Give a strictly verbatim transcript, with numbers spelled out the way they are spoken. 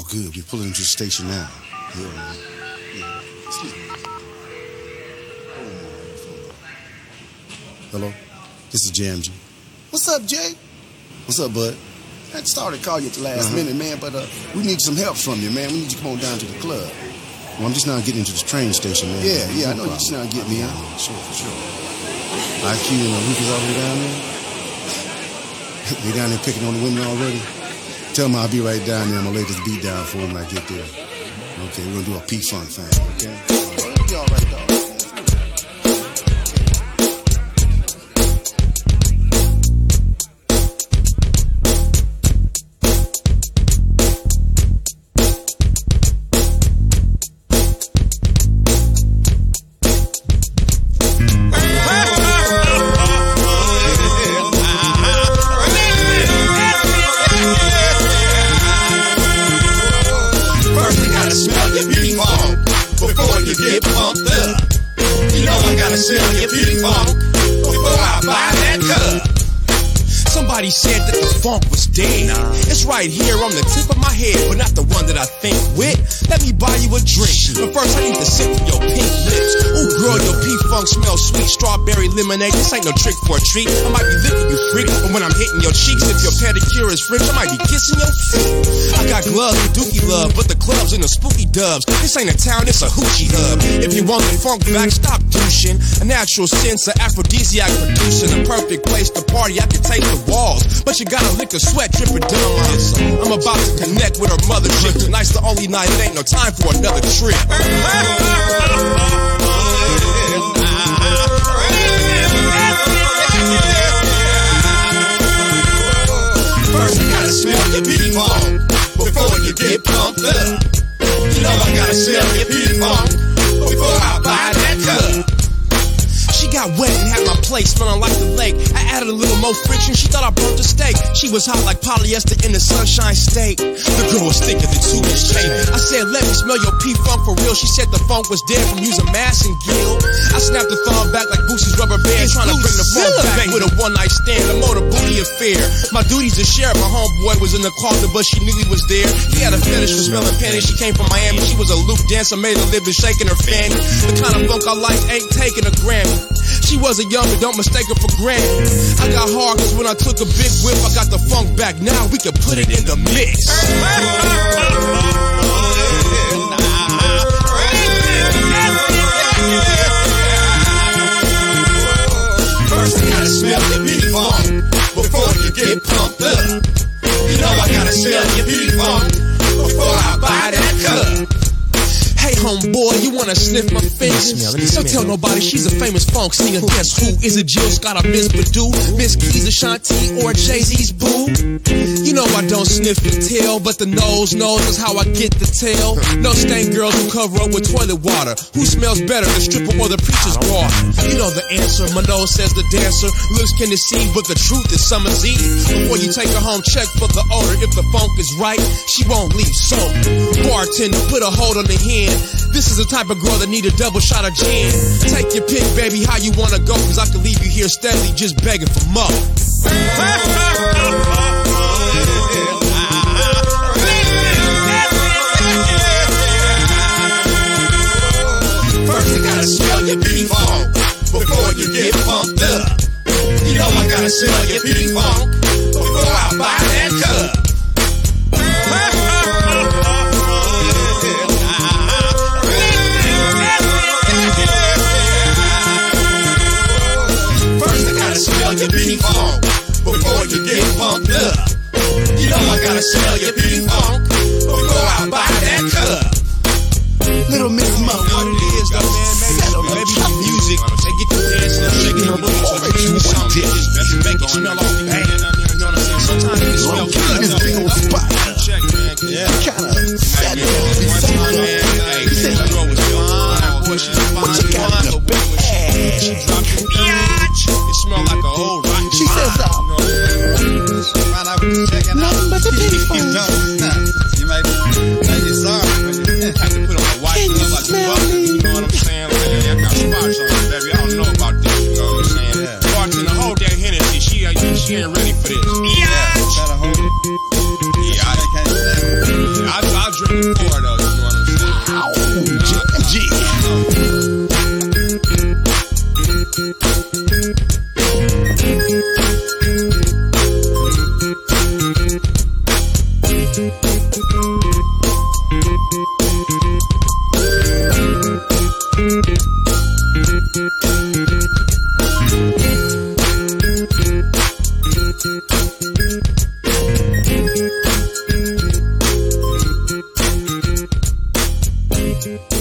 good. We're pulling into the station now. Yeah, man. Yeah. Excuse me. Hello? This is J M G. What's up, Jay? What's up, bud? I started to call you at the last uh-huh. minute, man, but uh, we need some help from you, man. We need you to come on down to the club. Well, I'm just now getting into this train station, man. Yeah, yeah, no I know you're just now getting me out. Sure, for sure. I Q and the Rufus already down there? They down there picking on the women already? Tell them I'll be right down there. I'm going to lay this beat down for them when I get there. Okay, we're going to do a P-Funk thing, okay? All right, be all right, dog. Somebody said that the funk was dead. Nah. It's right here on the tip of my head, but not the one that I think with. Let me buy you a drink, but first I need to sip with your pink lips. Ooh, girl, your P-Funk smells sweet. Strawberry lemonade, this ain't no trick for a treat. I might be licking you freak, but when I'm hitting your cheeks, if your pedicure is French, I might be kissing your feet. I got gloves for dookie love, but the club's in the spooky dubs. This ain't a town, it's a hoochie hub. If you want the funk back, stop douching. A natural sense of aphrodisiac producing a perfect place to party. I can taste the walls, but you gotta lick the sweat dripping down my ass. I'm about to connect with her mothership. Tonight's the only night, it ain't no time for another trip. First you gotta smell your P-Funk before you get pumped up. You know I gotta smell your P-Funk before I buy that cup. She got wet and had my place smelling like the lake. I added a little more friction, she thought I burnt the steak. She was hot like polyester in the Sunshine State. The girl was thicker than two inch tape. I said, let me smell your P-Funk for real. She said the funk was dead from using mass and gill. I snapped the thumb back like Boosie's rubber band, trying to bring the funk back with a one night stand, a motor booty affair. My duty's to share. My homeboy was in the closet, but she knew he was there. He had a fetish for smelling panties. She came from Miami. She was a loop dancer, made a living shaking her fanny. The kind of funk I like ain't taking a Grammy. She wasn't young, but don't mistake her for granted. I got hard cause when I took a big whip, I got the funk back. Now we can put it in the mix. First you gotta smell your P-Funk before you get pumped up. You know I gotta smell your P-Funk before I buy that cup. Hey homeboy, you wanna sniff my face? Don't tell nobody, she's a famous funk singer. Guess who? Is it Jill Scott or Miss Badu? Miss Keys, Ashanti, or Jay-Z's boo? You know I don't sniff the tail, but the nose knows is how I get the tail. No stain girls who cover up with toilet water. Who smells better, the stripper or the preacher's daughter? You know the answer, my nose says the dancer. Looks can deceive, but the truth is summer's eve. Before you take her home, check for the odor. If the funk is right, she won't leave sober. Bartender, put a hold on the hand. This is the type of girl that need a double shot of gin. Take your pick, baby, how you wanna go, cause I can leave you here steadily just begging for more. First you gotta smell your P-Funk before you get pumped up. You know I gotta smell your P-Funk before I buy that cup. Smell your P-Funk before you get pumped up. You know I gotta smell your P-Funk before I buy that cup. Little Miss Mo, what it is though, man? Maybe, maybe the music, they get you dancing and shaking your booty, so they do something just make it smell all bad. You know what I'm saying? Sometimes it can smell good. This big old spot. Check, man. Yeah. Kinda sad to be something. Hey, this girl was fine. Boy, she's fine. What you got in the bag? She dropped the biatch. It smell like a old rock. She says, uh, nothing but the P-Funk. You might be, might be sorry, but you have to put on a white glove like a bucket. You know what I'm saying? Like, I got spots on it, baby. I don't know about this. You know what I'm saying? Yeah. Bartender, hold that Hennessy. She, she Thank you.